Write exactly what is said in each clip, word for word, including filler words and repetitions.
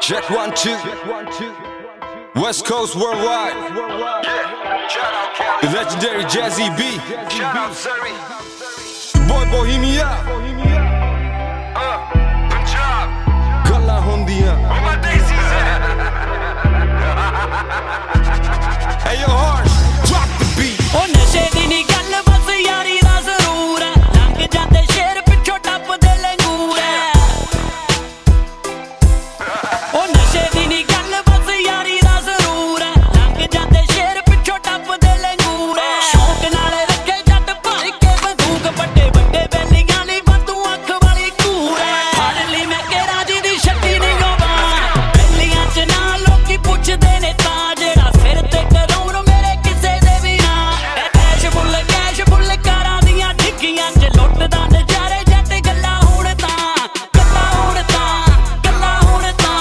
Check one, two. West Coast worldwide. The legendary Jazzy B. Boy Bohemia. Galla hondiyan. Hey yo, Harsh, drop the beat. Oh, nashe di ni gall bas yaari da zaroor hai. Lang jande sher pichho tappde langoor hai. Oh, nashe di ni gall bas yaari da zaroor hai. Lang jande sher pichho tappde langoor hai. Shauq naal rakhe jatt bhar ke bandook ਵੱਡੇ ਵੱਡੇ ਬੈਲੀਆਂ ਲਈ ਵਾਧੂ ਅੱਖ ਵਾਲੀ ਕੂਰ ਹੈ. ਫੜ ਲਈ ਮੈਂ ਕੇਰਾ ਜੀ ਦੀ ਛੱਡੀ ਨਹੀਂ ਗੋਵਾ. ਬੈਲੀਆਂ ਚ ਨਾ ਲੋਕੀ ਪੁੱਛਦੇ ਨੇ ਤਾਂ ਜਿਹੜਾ ਸਿਰ ਤੇ ਕਰਾਉਣ ਮੇਰੇ ਕਿਸੇ ਦੇ ਵੀ ਨਾ. ਇਹ ਕੈਸ਼ ਫੁੱਲ ਕੈਸ਼ ਫੁੱਲ ਕਾਰਾਂ ਦੀਆਂ ਠਿੱਗੀਆਂ ਚ ਲੁੱਟਦਾ ਨਜ਼ਾਰੇ ਜੱਟ ਗੱਲਾਂ ਹੁਣ ਤਾਂ ਗੱਲਾਂ ਹੁਣ ਤਾਂ ਗੱਲਾਂ ਹੁਣ ਤਾਂ.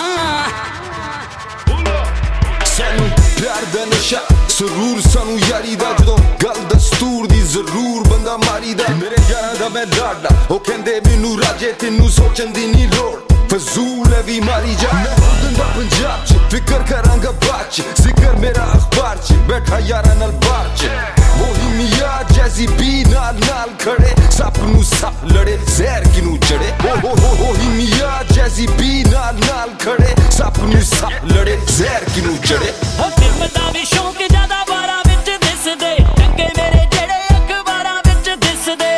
ਸਾਨੂੰ ਪਿਆਰ ਦਾ ਨਸ਼ਾ ਸਰੂਰ ਸਾਨੂੰ ਯਾਰੀ ਦਾ ਜਦੋਂ ਗੱਲ ਦਸਤੂਰ ਦੀ ਜ਼ਰੂਰ ਬੰਦਾ ਮਾਰੀ ਦਾ. ਮੇਰੇ ਯਾਰਾਂ ਦਾ ਮੈਂ ਲਾਡਾ ਉਹ ਕਹਿੰਦੇ ਮੈਨੂੰ ਰਾਜੇ ਤੈਨੂੰ ਸੋਚਣ ਦੀ ਨਹੀਂ ਲੋੜ. ਫਜ਼ੂਲ ਹੈ ਵੀ ਮਾਰੀ ਜਾ ਮੈਂ ਦਿੰਦਾ ਪੰਜਾਬ ਚ ਫਿਕਰ ਕਰਾਂਗਾ ਬਾਅਦ ਚ. ਜ਼ਿਕਰ ਮੇਰਾ ਅਖਬਾਰ ਚ ਬੈਠਾ ਯਾਰਾਂ ਨਾਲ ਬਾਹਰ ਚ. ਬੋਹੀਮੀਆ ਜੈਜ਼ੀ ਬੀ ਨਾਲ ਨਾਲ ਖੜੇ ਸੱਪ ਨੂੰ ਸੱਪ ਲੜੇ ਜ਼ਹਿਰ ਕਿਨੂੰ ਚੜੇ. ਬੋਹੀਮੀਆ ਜੈਜ਼ੀ ਬੀ ਨਾਲ ਨਾਲ ਖੜੇ ਸੱਪ ਨੂੰ ਸੱਪ ਲੜੇ ਜ਼ਹਿਰ ਕਿਨੂੰ ਚੜੇ. ਉਹ ਦਿਲ ਦਾ ਵੀ ਸ਼ੌਂਕ ਜ਼ਿਆਦਾ ਬਾਰਾਂ ਵਿੱਚ ਦਿਸਦੇ ਚੰਗੇ ਮੇਰੇ ਜਿਹੜੇ ਅਖਬਾਰਾਂ ਵਿੱਚ ਦਿਸਦੇ.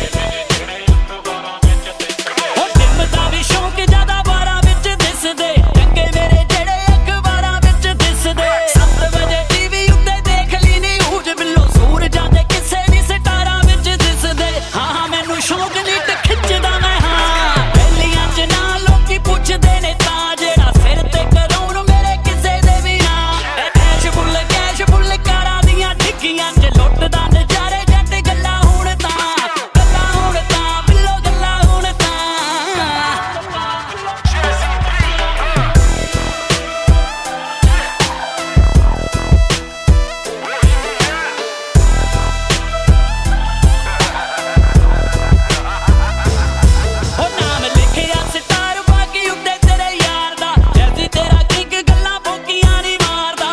ਉਹ ਦਿਲ ਦਾ ਵੀ ਸ਼ੌਂਕ ਜ਼ਿਆਦਾ ਬਾਰਾਂ ਵਿੱਚ ਦਿਸਦੇ ਚੰਗੇ ਮੇਰੇ ਜਿਹੜੇ ਅਖਬਾਰਾਂ ਵਿੱਚ ਦਿਸਦੇ. ਸੱਤ ਵਜੇ ਟੀਵੀ ਉੱਤੇ ਦੇਖ ਲਈ ਨਿਊਜ਼ ਬਿੱਲੋ ਸੂਰਜਾਂ ਦੇ ਕਿਸੇ ਵੀ ਸਟਾਰਾਂ ਵਿੱਚ ਦਿਸਦੇ. ਹਾਂ ਹਾਂ ਮੈਨੂੰ ਸ਼ੌਂਕ ਨੀ ਤੇ ਖਿੱਚਦਾ ਮੈਂ ਹਾਂ. ਬੈਲੀਆਂ ਚ ਨਾ ਲੋਕੀ ਪੁੱਛਦੇ ਨੇ ਤਾਂ ਜਿਹੜਾ ਸਿਰ ਤੇ ਕਰਾਉਣ ਮੇਰੇ ਕਿਸੇ ਦੇ ਵੀ ਨਾ. ਇਹ ਕੈਸ਼ ਫੁੱਲ ਕੈਸ਼ ਫੁੱਲ ਕਾਰਾਂ ਦੀਆਂ ਠਿੱਗੀਆਂ ਚ ਲੁੱਟਦਾ ਨਜ਼ਾਰੇ ਜੱਟ ਗੱਲਾਂ ਹੁਣ ਤਾਂ ਗੱਲਾਂ ਹੁਣ ਤਾਂ ਬਿੱਲੋ ਗੱਲਾਂ ਹੁਣ ਤਾਂ. ਉਹ ਨਾਮ ਲਿਖਿਆ ਸਟਾਰ ਬਾਕੀ ਉੱਤੇ ਤੇਰੇ ਯਾਰ ਦਾ. ਜੈਸੀ ਤੇਰਾ ਕਿੰਗ ਗੱਲਾਂ ਭੋਕੀਆਂ ਨਹੀਂ ਮਾਰਦਾ.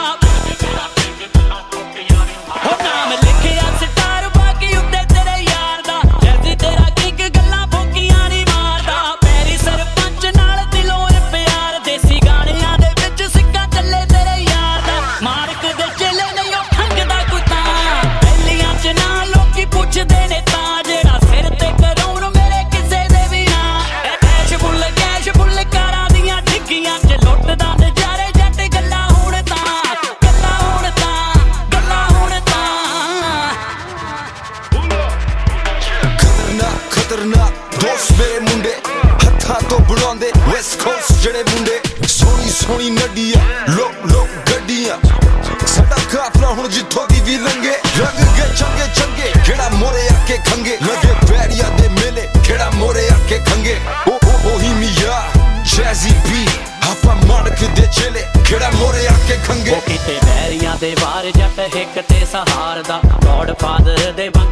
ਉਹ ਨਾਮ ਲਿਖਿਆ ਸਟਾਰ ਬਾਕੀ ਉੱਤੇ ਤੇਰੇ ਯਾਰ ਦਾ. ਜੈਸੀ ਤੇਰਾ ਕਿੰਗ ਗੱਲਾਂ ਭੋਕੀਆਂ ਨਹੀਂ ਮਾਰਦਾ. ਪੈਰੀ ਸਰਪੰਚ ਨਾਲ ਦਿਲੋਂ ਪਿਆਰ ਦੇਸੀ ਗਾਣਿਆਂ ਦੇ ਵਿੱਚ ਸਿੱਕਾ ਚੱਲੇ ਤੇਰੇ ਯਾਰ ਦਾ. ਮਾਰਕ ਦੇ ਚੇਲੇ ਨਹੀਂ ਉਹ ਖੰਗਦਾ ਕੁੱਤਾ. ਬੈਲੀਆਂ ਚ ਨਾ ਲੋਕੀ ਪੁੱਛਦੇ ਨੇ ਤਾਂ ਜਿਹੜਾ ਸਿਰ ਤੇ ਕਰਾਉਣ ਮੇਰੇ ਕਿਸੇ ਦੇ ਵੀ ਨਾ. ਇਹ ਕੈਸ਼ ਫੁੱਲ ਕੈਸ਼ ਫੁੱਲ ਕਾਰਾਂ ਦੀਆਂ ਠਿੱਗੀਆਂ ਚ ਲੁੱਟਦਾ ਨਜ਼ਾਰੇ ਜੱਟ ਗੱਲਾਂ ਹੁਣ ਤਾਂ ਗੱਲਾਂ ਹੁਣ ਤਾਂ ਗੱਲਾਂ ਹੁਣ ਤਾਂ. ਖਤਰਨਾਕ ਖਤਰਨਾਕ ਦੋਸਤ ਮੇਰੇ ਮੁੰਡੇ ਹੱਥਾਂ ਤੋਂ ਬਣਾਉਂਦੇ ਵੈਸਟ ਕੋਸਟ ਜਿਹੜੇ ਮੁੰਡੇ. ਸੋਹਣੀ ਸੋਹਣੀ ਨੱਡੀਆਂ ਲੋਕ ਲੋਕ ਗੱਡੀਆਂ ਸਾਡਾ ਕਾਫਲਾ ਹੁਣ ਜਿੱਥੋਂ ਦੀ ਵੀ ਲੰਘੇ. ਰੰਗ ਗਏ ਚੰਗੇ ਚੰਗੇ ਕਿਹੜਾ ਮੋਰੇ ਆ ਕੇ ਖੰਗੇ. ਲੱਗੇ ਬੈਰੀਆ ਦੇ ਮੇਲੇ ਕਿਹੜਾ ਮੋਰੇ ਆ ਕੇ ਖੰਗੇ. ਓ ਬੋਹੀਮੀਆ ਜੈਜ਼ੀ ਬੀ ਆਪਾਂ ਮਾਣਕ ਦੇ ਚੇਲੇ ਕਿਹੜਾ ਮੋਰੇ ਆ ਕੇ ਖੰਗੇ. ਉਹ ਕਿਤੇ ਬੈਰੀਆਂ ਦੇ ਵਾਰ ਜੱਟ ਹਿੱਕ ਤੇ ਸਹਾਰ ਦਾ ਗੋਡ ਫਾਦਰ ਦੇ ਵਾਂਗ